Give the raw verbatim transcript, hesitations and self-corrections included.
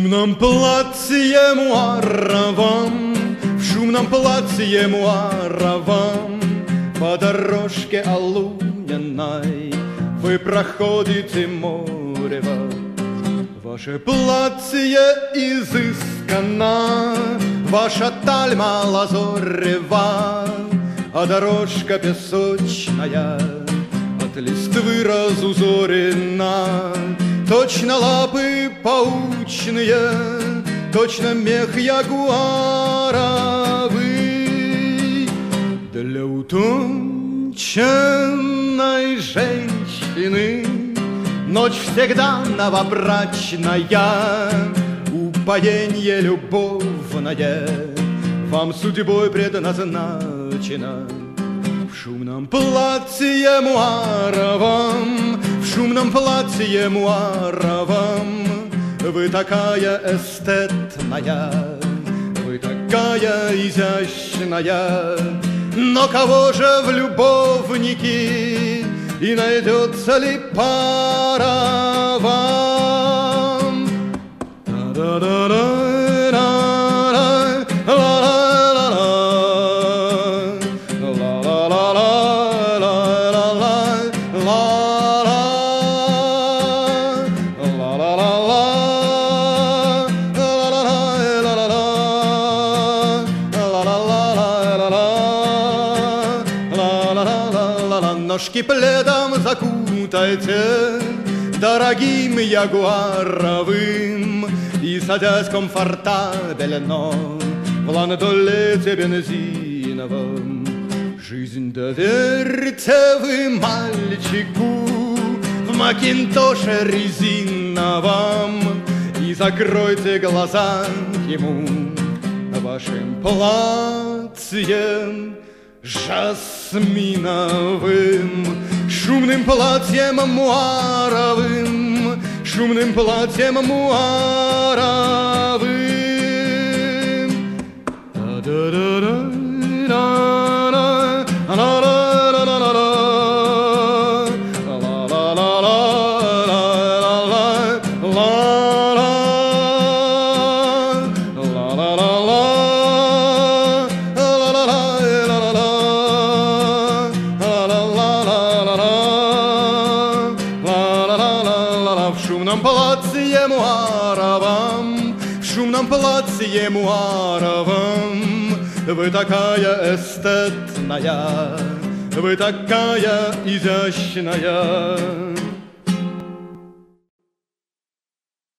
шумном платье муаровом, в шумном платье муаровом, по дорожке Алуниной вы проходите морево. Ваше платье изысканно, ваша тальма лазорева, а дорожка песочная от листвы разузорена. Точно лапы паучные, точно мех ягуаровый. Для утонченной женщины ночь всегда новобрачная, упоенье любовное вам судьбой предназначено. В шумном платье муаровом, в шумном платье муаровом вы такая эстетная, вы такая изящная. Но кого же в любовники и найдется ли пара вам? Ножки пледом закутайте дорогим ягуаровым, и, садясь комфортабельно в ландолете бензиновом, жизнь доверьте вы мальчику в макинтоше резиновом и закройте глаза ему вашим платьем жасминовым, шумным платьем муаровым, шумным платьем муаровым. В шумном платье муаровом, в шумном платье муаровом вы такая эстетная, вы такая изящная.